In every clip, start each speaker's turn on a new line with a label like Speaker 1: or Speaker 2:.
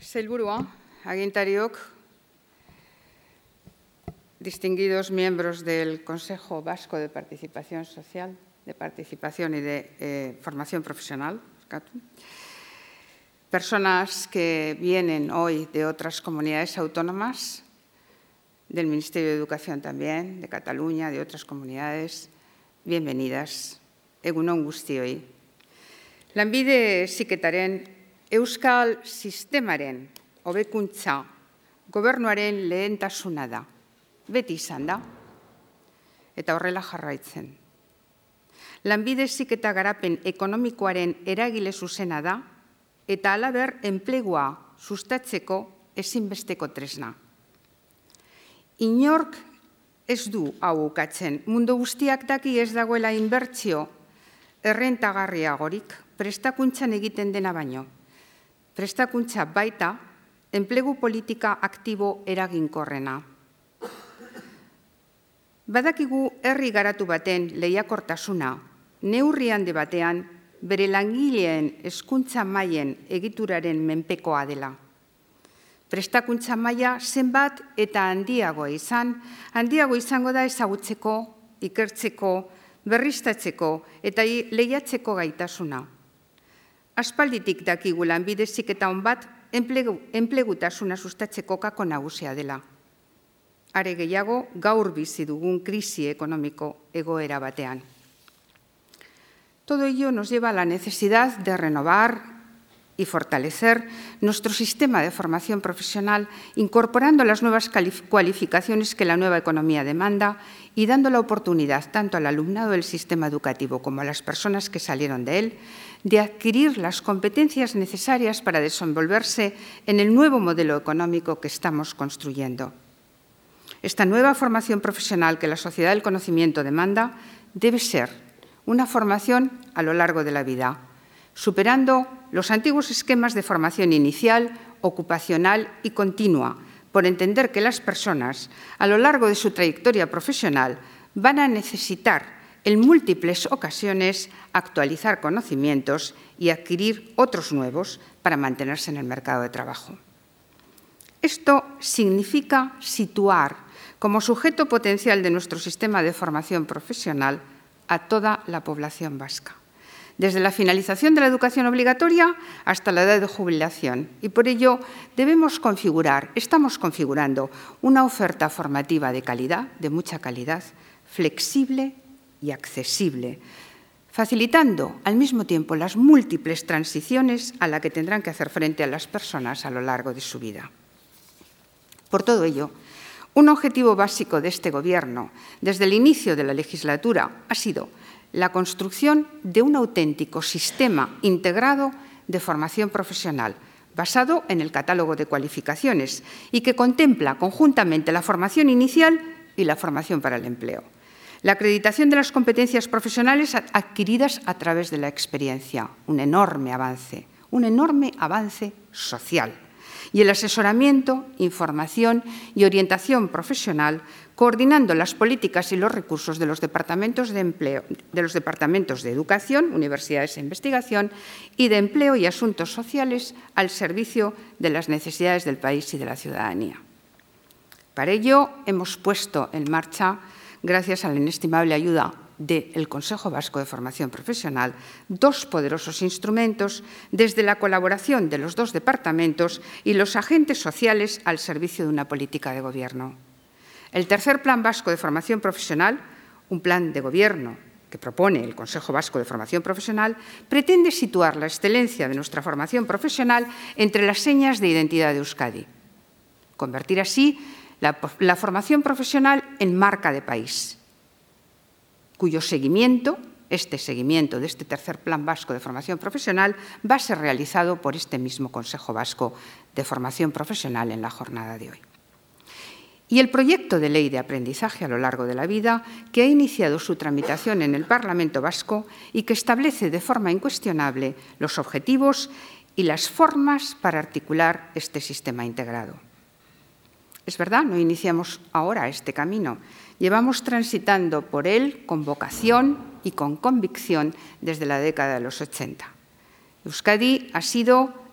Speaker 1: Sailburua, agintariok, distinguidos miembros del Consejo Vasco de Participación Social, de Participación y de Formación Profesional, personas que vienen hoy de otras comunidades autónomas, del Ministerio de Educación también, de Cataluña, de otras comunidades, bienvenidas. Egun on guztioi. Lanbide heziketaren euskal sistemaren hobekuntza gobernuaren lehentasuna da. Beti izan da, eta horrela jarraitzen. Lanbide heziketa garapen ekonomikoaren eragile zuzena da, eta halaber enplegua sustatzeko ezinbesteko tresna. Inork ez du hau ukatzen. Mundu guztiak daki ez dagoela inbertsio errentagarriagorik prestakuntzan egiten dena baino. Prestakuntza baita enplegu politika aktibo eraginkorrena. Badakigu herri garatu baten lehiakortasuna, neurri handi batean bere langileen hezkuntza mailen egituraren menpekoa dela. Prestakuntza maila zenbat eta handiago izango da ezagutzeko, ikertzeko, berriztatzeko eta lehiatzeko gaitasuna. Aspalditik dakigu lanbide heziketa on bat enplegutasuna sustatzeko gako nagusia dela. Are gehiago, gaur bizi dugun krisi ekonomiko egoera batean. Todo ello nos lleva a la necesidad de renovar y fortalecer nuestro sistema de formación profesional, incorporando las nuevas cualificaciones que la nueva economía demanda y dando la oportunidad tanto al alumnado del sistema educativo como a las personas que salieron de él de adquirir las competencias necesarias para desenvolverse en el nuevo modelo económico que estamos construyendo. Esta nueva formación profesional que la sociedad del conocimiento demanda debe ser una formación a lo largo de la vida, superando los antiguos esquemas de formación inicial, ocupacional y continua, por entender que las personas, a lo largo de su trayectoria profesional, van a necesitar en múltiples ocasiones actualizar conocimientos y adquirir otros nuevos para mantenerse en el mercado de trabajo. Esto significa situar como sujeto potencial de nuestro sistema de formación profesional a toda la población vasca, desde la finalización de la educación obligatoria hasta la edad de jubilación. Y por ello estamos configurando una oferta formativa de calidad, de mucha calidad, flexible y accesible, facilitando al mismo tiempo las múltiples transiciones a las que tendrán que hacer frente a las personas a lo largo de su vida. Por todo ello, un objetivo básico de este Gobierno, desde el inicio de la legislatura, ha sido la construcción de un auténtico sistema integrado de formación profesional, basado en el catálogo de cualificaciones y que contempla conjuntamente la formación inicial y la formación para el empleo. La acreditación de las competencias profesionales adquiridas a través de la experiencia, un enorme avance social. Y el asesoramiento, información y orientación profesional, coordinando las políticas y los recursos de los departamentos de empleo, de los departamentos de educación, universidades e investigación, y de empleo y asuntos sociales al servicio de las necesidades del país y de la ciudadanía. Para ello, hemos puesto en marcha, gracias a la inestimable ayuda del Consejo Vasco de Formación Profesional, dos poderosos instrumentos desde la colaboración de los dos departamentos y los agentes sociales al servicio de una política de gobierno. El tercer Plan Vasco de Formación Profesional, un plan de gobierno que propone el Consejo Vasco de Formación Profesional, pretende situar la excelencia de nuestra formación profesional entre las señas de identidad de Euskadi, convertir así la formación profesional en marca de país, cuyo seguimiento, este seguimiento de este tercer Plan Vasco de Formación Profesional, va a ser realizado por este mismo Consejo Vasco de Formación Profesional en la jornada de hoy. Y el proyecto de ley de aprendizaje a lo largo de la vida, que ha iniciado su tramitación en el Parlamento Vasco y que establece de forma incuestionable los objetivos y las formas para articular este sistema integrado. Es verdad, no iniciamos ahora este camino. Llevamos transitando por él con vocación y con convicción desde la década de los 80. Euskadi ha sido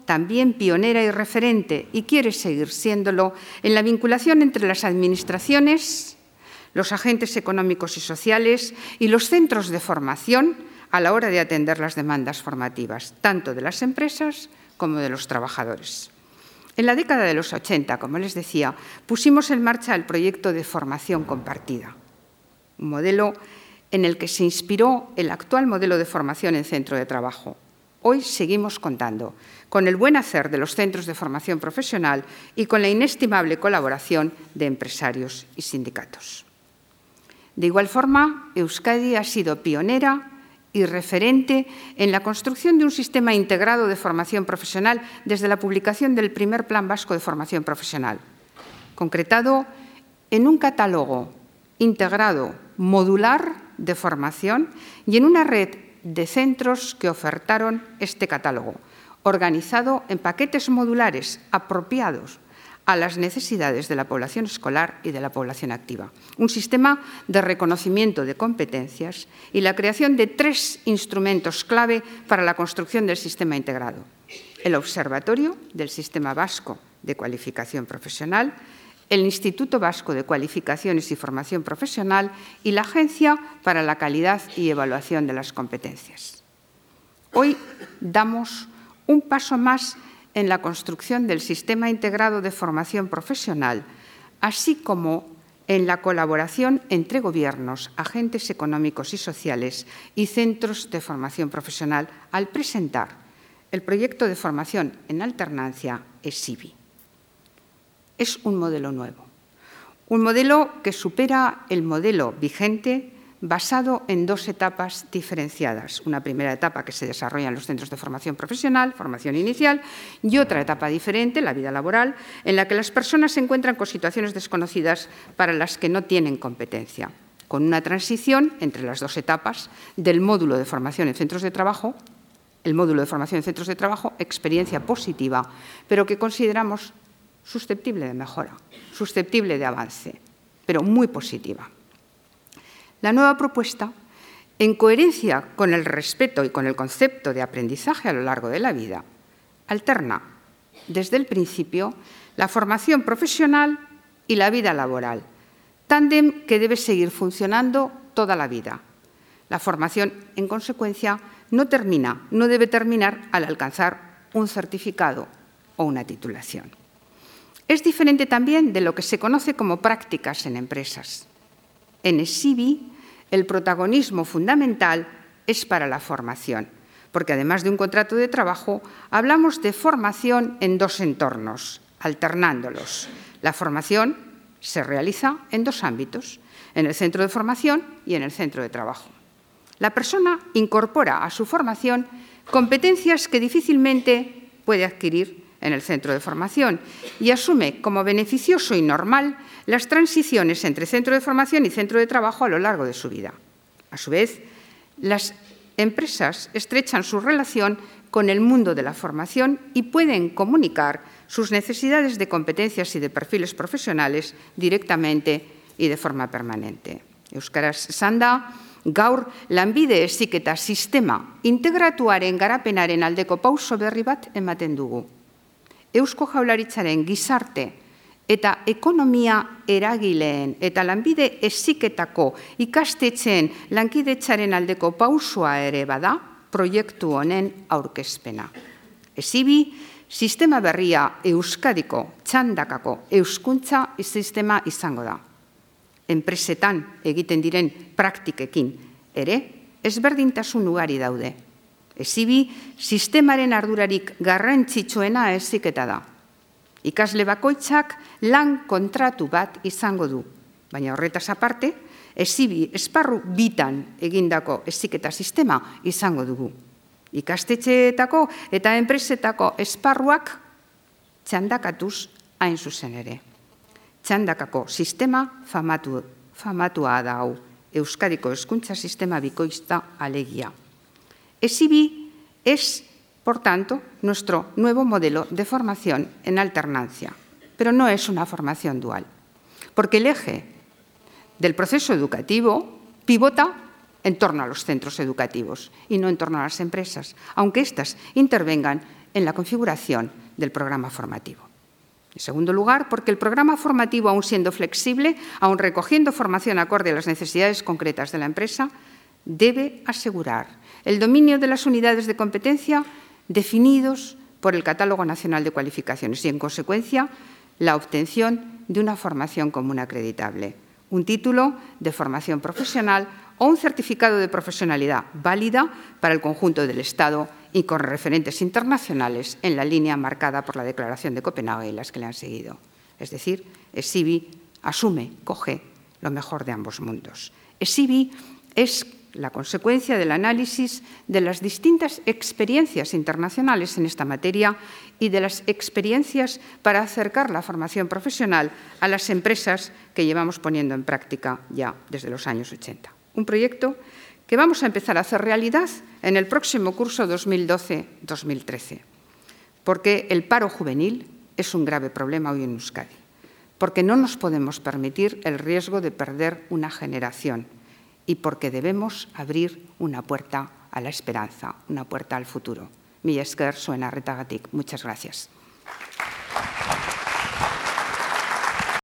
Speaker 1: también pionera y referente, y quiere seguir siéndolo, en la vinculación entre las administraciones, los agentes económicos y sociales y los centros de formación a la hora de atender las demandas formativas, tanto de las empresas como de los trabajadores. En la década de los 80, como les decía, pusimos en marcha el proyecto de formación compartida, un modelo en el que se inspiró el actual modelo de formación en centro de trabajo. Hoy seguimos contando con el buen hacer de los centros de formación profesional y con la inestimable colaboración de empresarios y sindicatos. De igual forma, Euskadi ha sido pionera y referente en la construcción de un sistema integrado de formación profesional desde la publicación del primer Plan Vasco de Formación Profesional, concretado en un catálogo integrado, modular de formación y en una red de centros que ofertaron este catálogo, organizado en paquetes modulares apropiados a las necesidades de la población escolar y de la población activa. Un sistema de reconocimiento de competencias y la creación de 3 instrumentos clave para la construcción del sistema integrado. El Observatorio del Sistema Vasco de Cualificación Profesional, el Instituto Vasco de Cualificaciones y Formación Profesional y la Agencia para la Calidad y Evaluación de las Competencias. Hoy damos un paso más en la construcción del sistema integrado de formación profesional, así como en la colaboración entre gobiernos, agentes económicos y sociales y centros de formación profesional al presentar el proyecto de formación en alternancia ESIBI. Es un modelo nuevo, un modelo que supera el modelo vigente basado en 2 etapas diferenciadas. Una primera etapa que se desarrolla en los centros de formación profesional, formación inicial, y otra etapa diferente, la vida laboral, en la que las personas se encuentran con situaciones desconocidas para las que no tienen competencia, con una transición entre las 2 etapas del módulo de formación en centros de trabajo, el módulo de formación en centros de trabajo, experiencia positiva, pero que consideramos susceptible de mejora, susceptible de avance, pero muy positiva. La nueva propuesta, en coherencia con el respeto y con el concepto de aprendizaje a lo largo de la vida, alterna desde el principio la formación profesional y la vida laboral, tándem que debe seguir funcionando toda la vida. La formación, en consecuencia, no debe terminar al alcanzar un certificado o una titulación. Es diferente también de lo que se conoce como prácticas en empresas. En ESIBI, el protagonismo fundamental es para la formación, porque además de un contrato de trabajo, hablamos de formación en 2 entornos, alternándolos. La formación se realiza en 2 ámbitos, en el centro de formación y en el centro de trabajo. La persona incorpora a su formación competencias que difícilmente puede adquirir en el centro de formación y asume como beneficioso y normal las transiciones entre centro de formación y centro de trabajo a lo largo de su vida. A su vez, las empresas estrechan su relación con el mundo de la formación y pueden comunicar sus necesidades de competencias y de perfiles profesionales directamente y de forma permanente. Euskaraz esanda, gaur lanbide heziketa sistema integratuaren garapenaren aldeko pauso berri bat ematen dugu. Eusko Jaurlaritzaren gizarte eta ekonomia eragileen eta lanbide heziketako ikastetxeen lankidetzaren aldeko pausoa ere bada proiektu honen aurkezpena. ESIBI, sistema berria Euskadiko txandakako euskuntza sistema izango da. Enpresetan egiten diren praktikekin ere ezberdintasun ugari daude. ESIBI sistemaren ardurarik garrantzitsuena heziketa da. Ikasle bakoitzak lan kontratu bat izango du, baina horretaz aparte, ESIBI esparru bitan egindako heziketa sistema izango dugu. Ikastetxeetako eta enpresetako esparruak txandakatuz hain zuzen ere. Txandakako sistema famatua da hau, Euskadiko hezkuntza sistema bikoitza alegia. ESIBI es, por tanto, nuestro nuevo modelo de formación en alternancia, pero no es una formación dual, porque el eje del proceso educativo pivota en torno a los centros educativos y no en torno a las empresas, aunque éstas intervengan en la configuración del programa formativo. En segundo lugar, porque el programa formativo, aun siendo flexible, aun recogiendo formación acorde a las necesidades concretas de la empresa, debe asegurar el dominio de las unidades de competencia definidos por el Catálogo Nacional de Cualificaciones y, en consecuencia, la obtención de una formación común acreditable, un título de formación profesional o un certificado de profesionalidad válida para el conjunto del Estado y con referentes internacionales en la línea marcada por la Declaración de Copenhague y las que le han seguido. Es decir, ESIBI asume, coge lo mejor de ambos mundos. ESIBI es la consecuencia del análisis de las distintas experiencias internacionales en esta materia y de las experiencias para acercar la formación profesional a las empresas que llevamos poniendo en práctica ya desde los años 80. Un proyecto que vamos a empezar a hacer realidad en el próximo curso 2012-2013, porque el paro juvenil es un grave problema hoy en Euskadi, porque no nos podemos permitir el riesgo de perder una generación y porque debemos abrir una puerta a la esperanza, una puerta al futuro. Mila esker zuen arretagatik. Muchas gracias.